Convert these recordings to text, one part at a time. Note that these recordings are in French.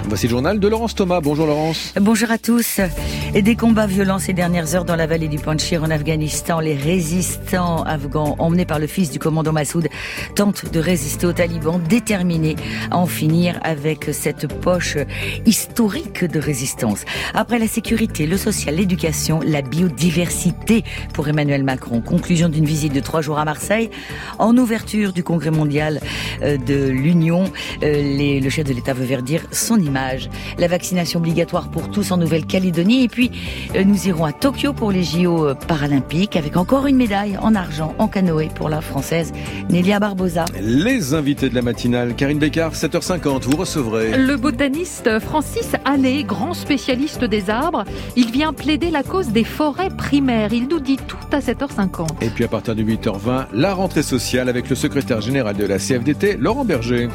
Voici le journal de Laurence Thomas. Bonjour Laurence. Bonjour à tous. Et des combats violents ces dernières heures dans la vallée du Panjshir en Afghanistan. Les résistants afghans, emmenés par le fils du commandant Massoud, tentent de résister aux talibans, déterminés à en finir avec cette poche historique de résistance. Après la sécurité, le social, l'éducation, la biodiversité pour Emmanuel Macron. Conclusion d'une visite de 3 jours à Marseille. En ouverture du congrès mondial de l'Union, le chef de l'État veut verdir son image. La vaccination obligatoire pour tous en Nouvelle-Calédonie. Et puis, nous irons à Tokyo pour les JO paralympiques avec encore une médaille en argent en canoë pour la Française Nélia Barbosa. Les invités de la matinale, Karine Bécard, 7h50, vous recevrez le botaniste Francis Allais, grand spécialiste des arbres. Il vient plaider la cause des forêts primaires. Il nous dit tout à 7h50. Et puis à partir de 8h20, la rentrée sociale avec le secrétaire général de la CFDT, Laurent Berger.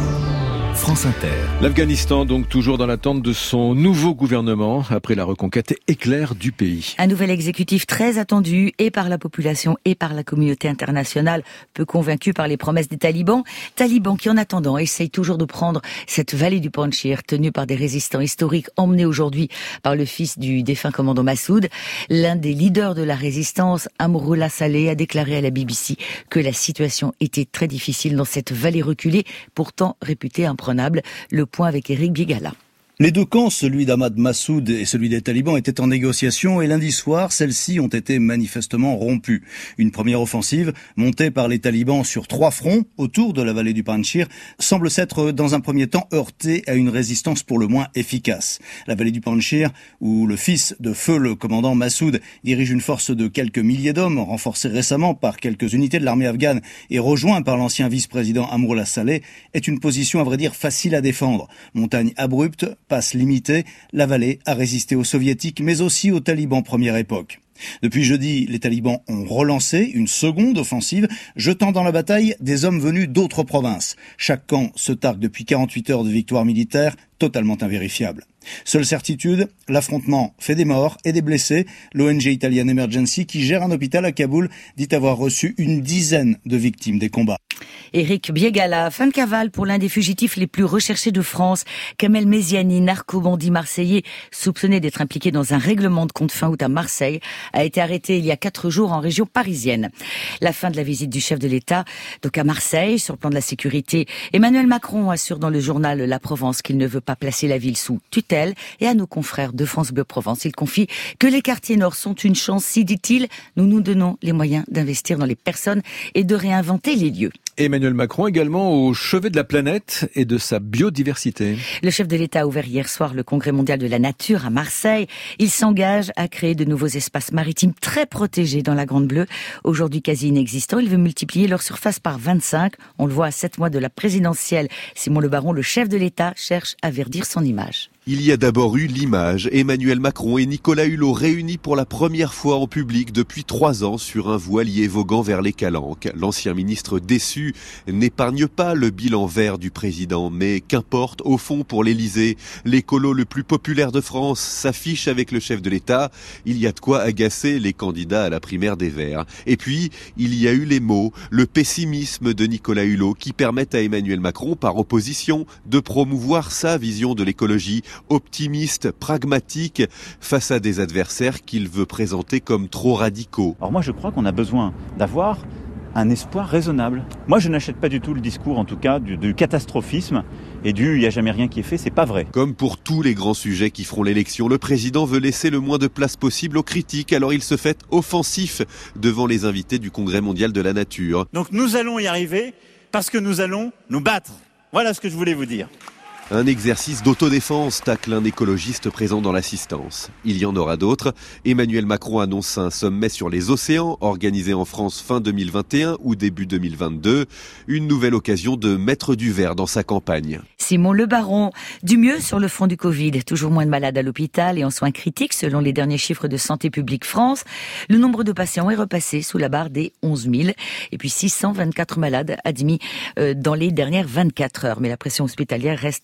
France Inter. L'Afghanistan, donc toujours dans l'attente de son nouveau gouvernement après la reconquête éclair du pays. Un nouvel exécutif très attendu et par la population et par la communauté internationale, peu convaincu par les promesses des talibans. Talibans qui en attendant essayent toujours de prendre cette vallée du Panjshir tenue par des résistants historiques emmenés aujourd'hui par le fils du défunt commandant Massoud. L'un des leaders de la résistance, Amrullah Saleh, a déclaré à la BBC que la situation était très difficile dans cette vallée reculée, pourtant réputée imprenable. Le point avec Éric Bigala. Les deux camps, celui d'Ahmad Massoud et celui des talibans, étaient en négociation et lundi soir, celles-ci ont été manifestement rompues. Une première offensive, montée par les talibans sur 3 fronts autour de la vallée du Panjshir, semble s'être dans un premier temps heurtée à une résistance pour le moins efficace. La vallée du Panjshir, où le fils de feu, le commandant Massoud, dirige une force de quelques milliers d'hommes, renforcée récemment par quelques unités de l'armée afghane et rejoint par l'ancien vice-président Amrullah Saleh, est une position à vrai dire facile à défendre. Montagne abrupte, passe limitée, la vallée a résisté aux soviétiques mais aussi aux talibans première époque. Depuis jeudi, les talibans ont relancé une seconde offensive, jetant dans la bataille des hommes venus d'autres provinces. Chaque camp se targue depuis 48 heures de victoire militaire, totalement invérifiable. Seule certitude, l'affrontement fait des morts et des blessés. L'ONG Italian Emergency, qui gère un hôpital à Kaboul, dit avoir reçu une dizaine de victimes des combats. Éric Biegala, fin de cavale pour l'un des fugitifs les plus recherchés de France. Kamel Méziani, narco-bandit marseillais, soupçonné d'être impliqué dans un règlement de compte fin août à Marseille, a été arrêté il y a 4 jours en région parisienne. La fin de la visite du chef de l'État, donc à Marseille, sur le plan de la sécurité. Emmanuel Macron assure dans le journal La Provence qu'il ne veut pas placer la ville sous tutelle. Et à nos confrères de France Bleu Provence, il confie que les quartiers nord sont une chance, si dit-il, nous nous donnons les moyens d'investir dans les personnes et de réinventer les lieux. Emmanuel Macron également au chevet de la planète et de sa biodiversité. Le chef de l'État a ouvert hier soir le congrès mondial de la nature à Marseille. Il s'engage à créer de nouveaux espaces maritimes très protégés dans la Grande Bleue. Aujourd'hui quasi inexistants, il veut multiplier leur surface par 25. On le voit à 7 mois de la présidentielle. Simon Le Baron, le chef de l'État, cherche à verdir son image. Il y a d'abord eu l'image. Emmanuel Macron et Nicolas Hulot réunis pour la première fois en public depuis 3 ans sur un voilier voguant vers les Calanques. L'ancien ministre déçu n'épargne pas le bilan vert du président, mais qu'importe, au fond, pour l'Élysée, l'écolo le plus populaire de France s'affiche avec le chef de l'État. Il y a de quoi agacer les candidats à la primaire des Verts. Et puis, il y a eu les mots, le pessimisme de Nicolas Hulot qui permettent à Emmanuel Macron, par opposition, de promouvoir sa vision de l'écologie, optimiste, pragmatique, face à des adversaires qu'il veut présenter comme trop radicaux. Alors moi je crois qu'on a besoin d'avoir un espoir raisonnable. Moi je n'achète pas du tout le discours en tout cas du catastrophisme et du « il n'y a jamais rien qui est fait », c'est pas vrai. Comme pour tous les grands sujets qui feront l'élection, le président veut laisser le moins de place possible aux critiques, alors il se fait offensif devant les invités du Congrès mondial de la nature. Donc nous allons y arriver parce que nous allons nous battre. Voilà ce que je voulais vous dire. Un exercice d'autodéfense, tacle un écologiste présent dans l'assistance. Il y en aura d'autres. Emmanuel Macron annonce un sommet sur les océans, organisé en France fin 2021 ou début 2022. Une nouvelle occasion de mettre du vert dans sa campagne. Simon Le Baron, du mieux sur le front du Covid. Toujours moins de malades à l'hôpital et en soins critiques selon les derniers chiffres de Santé publique France. Le nombre de patients est repassé sous la barre des 11 000. Et puis 624 malades admis dans les dernières 24 heures. Mais la pression hospitalière reste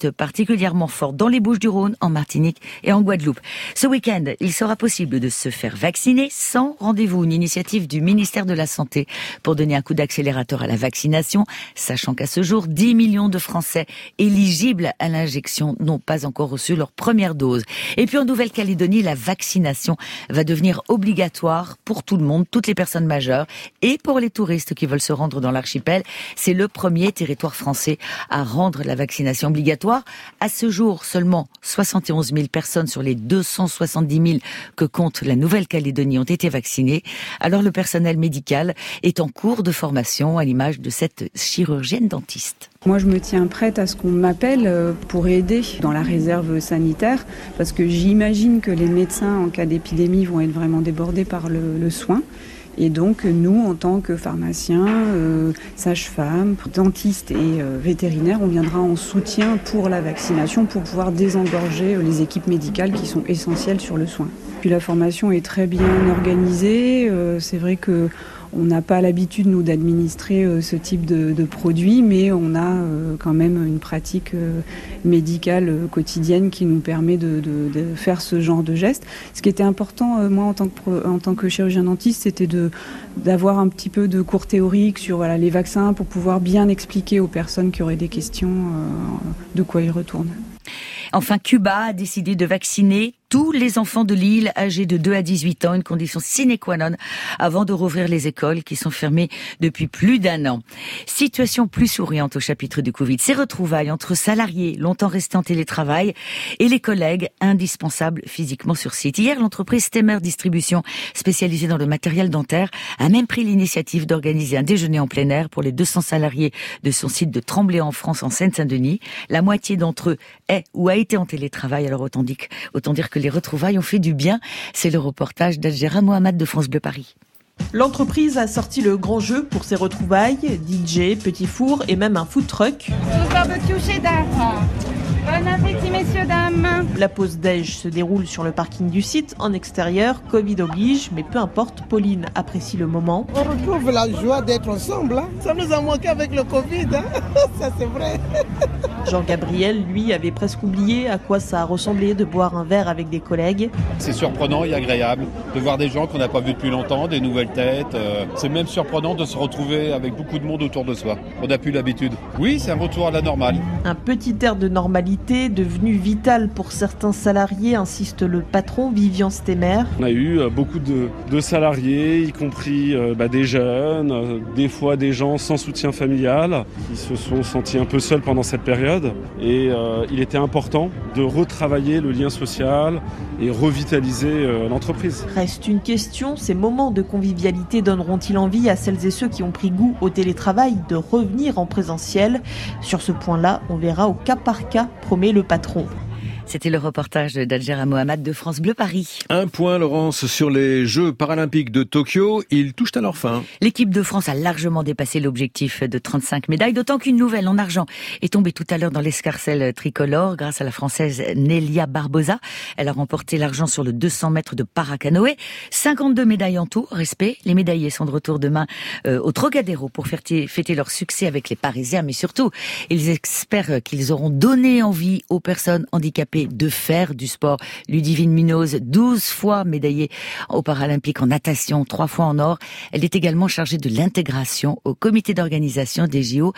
dose particulièrement forte dans les Bouches-du-Rhône, en Martinique et en Guadeloupe. Ce week-end, il sera possible de se faire vacciner sans rendez-vous. Une initiative du ministère de la Santé pour donner un coup d'accélérateur à la vaccination, sachant qu'à ce jour, 10 millions de Français éligibles à l'injection n'ont pas encore reçu leur première dose. Et puis en Nouvelle-Calédonie, la vaccination va devenir obligatoire pour tout le monde, toutes les personnes majeures et pour les touristes qui veulent se rendre dans l'archipel. C'est le premier territoire français à rendre la vaccination obligatoire. À ce jour, seulement 71 000 personnes sur les 270 000 que compte la Nouvelle-Calédonie ont été vaccinées. Alors le personnel médical est en cours de formation à l'image de cette chirurgienne dentiste. Moi, je me tiens prête à ce qu'on m'appelle pour aider dans la réserve sanitaire parce que j'imagine que les médecins, en cas d'épidémie, vont être vraiment débordés par le soin. Et donc, nous, en tant que pharmaciens, sages-femmes, dentistes et vétérinaires, on viendra en soutien pour la vaccination pour pouvoir désengorger les équipes médicales qui sont essentielles sur le soin. Puis la formation est très bien organisée. C'est vrai que on n'a pas l'habitude, nous, d'administrer ce type de produit, mais on a quand même une pratique médicale quotidienne qui nous permet de faire ce genre de gestes. Ce qui était important, moi, en tant que chirurgien dentiste, c'était d'avoir un petit peu de cours théorique sur les vaccins pour pouvoir bien expliquer aux personnes qui auraient des questions de quoi ils retournent. Enfin, Cuba a décidé de vacciner tous les enfants de l'île âgés de 2 à 18 ans, une condition sine qua non avant de rouvrir les écoles qui sont fermées depuis plus d'1 an. Situation plus souriante au chapitre du Covid. Ces retrouvailles entre salariés longtemps restés en télétravail et les collègues indispensables physiquement sur site. Hier, l'entreprise Stemmer Distribution, spécialisée dans le matériel dentaire, a même pris l'initiative d'organiser un déjeuner en plein air pour les 200 salariés de son site de Tremblay en France, en Seine-Saint-Denis. La moitié d'entre eux est ou a été en télétravail, alors autant dire que les retrouvailles ont fait du bien. C'est le reportage d'Adjera Mohamed de France Bleu Paris. L'entreprise a sorti le grand jeu pour ses retrouvailles, DJ, petit four et même un food truck. Barbecue cheddar. Bon appétit, messieurs, dames. La pause déj se déroule sur le parking du site, en extérieur, Covid oblige, mais peu importe, Pauline apprécie le moment. On retrouve la joie d'être ensemble, hein. Ça nous a manqué avec le Covid, hein. Ça c'est vrai. Jean-Gabriel, lui, avait presque oublié à quoi ça a ressemblé de boire un verre avec des collègues. C'est surprenant et agréable de voir des gens qu'on n'a pas vus depuis longtemps, des nouvelles têtes. C'est même surprenant de se retrouver avec beaucoup de monde autour de soi. On n'a plus l'habitude. Oui, c'est un retour à la normale. Un petit air de normalité devenu vital pour certains salariés, insiste le patron Vivian Stemmer. On a eu beaucoup de salariés, y compris des jeunes, des fois des gens sans soutien familial, qui se sont sentis un peu seuls pendant cette période. Et il était important de retravailler le lien social et revitaliser l'entreprise. Reste une question, ces moments de convivialité donneront-ils envie à celles et ceux qui ont pris goût au télétravail de revenir en présentiel ? Sur ce point-là, on verra au cas par cas, promet le patron. C'était le reportage d'Adjera Mohamed de France Bleu Paris. Un point, Laurence, sur les Jeux paralympiques de Tokyo. Ils touchent à leur fin. L'équipe de France a largement dépassé l'objectif de 35 médailles, d'autant qu'une nouvelle en argent est tombée tout à l'heure dans l'escarcelle tricolore grâce à la Française Nélia Barbosa. Elle a remporté l'argent sur le 200 mètres de paracanoë. 52 médailles en tout, respect. Les médaillés sont de retour demain au Trocadéro pour fêter leur succès avec les Parisiens, mais surtout, ils espèrent qu'ils auront donné envie aux personnes handicapées de faire du sport. Ludivine Munoz, 12 fois médaillée aux Paralympiques en natation, 3 fois en or. Elle est également chargée de l'intégration au comité d'organisation des JO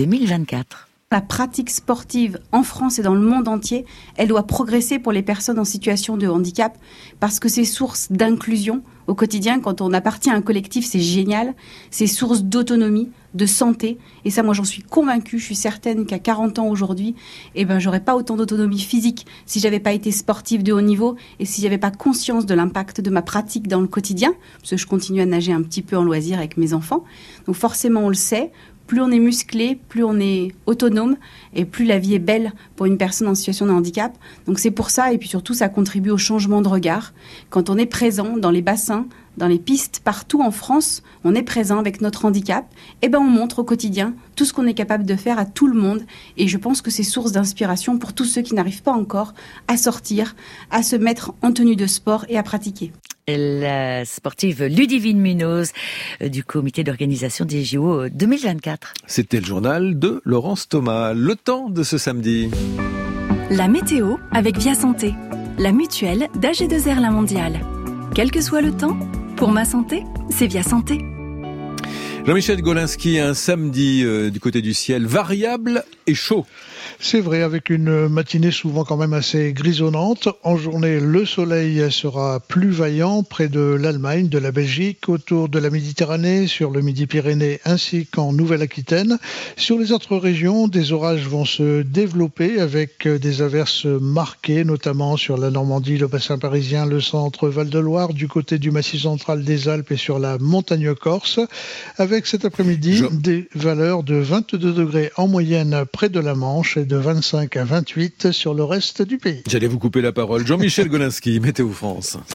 2024. La pratique sportive en France et dans le monde entier, elle doit progresser pour les personnes en situation de handicap parce que c'est source d'inclusion au quotidien. Quand on appartient à un collectif, c'est génial. C'est source d'autonomie, de santé. Et ça, moi, j'en suis convaincue. Je suis certaine qu'à 40 ans aujourd'hui, j'aurais pas autant d'autonomie physique si j'avais pas été sportive de haut niveau et si j'avais pas conscience de l'impact de ma pratique dans le quotidien. Parce que je continue à nager un petit peu en loisir avec mes enfants. Donc forcément, on le sait. Plus on est musclé, plus on est autonome et plus la vie est belle pour une personne en situation de handicap. Donc c'est pour ça, et puis surtout ça contribue au changement de regard. Quand on est présent dans les bassins, dans les pistes, partout en France, on est présent avec notre handicap, on montre au quotidien tout ce qu'on est capable de faire à tout le monde. Et je pense que c'est source d'inspiration pour tous ceux qui n'arrivent pas encore à sortir, à se mettre en tenue de sport et à pratiquer. La sportive Ludivine Munoz du comité d'organisation des JO 2024. C'était le journal de Laurence Thomas. Le temps de ce samedi. La météo avec Via Santé, la mutuelle d'AG2R La Mondiale. Quel que soit le temps, pour ma santé, c'est Via Santé. Jean-Michel Golinski, un samedi du côté du ciel variable et chaud. C'est vrai, avec une matinée souvent quand même assez grisonnante. En journée, le soleil sera plus vaillant près de l'Allemagne, de la Belgique, autour de la Méditerranée, sur le Midi-Pyrénées ainsi qu'en Nouvelle-Aquitaine. Sur les autres régions, des orages vont se développer avec des averses marquées, notamment sur la Normandie, le bassin parisien, le centre Val-de-Loire, du côté du Massif central des Alpes et sur la montagne corse. Avec cet après-midi, des valeurs de 22 degrés en moyenne près de la Manche et de 25 à 28 sur le reste du pays. J'allais vous couper la parole. Jean-Michel Golinski, Météo France.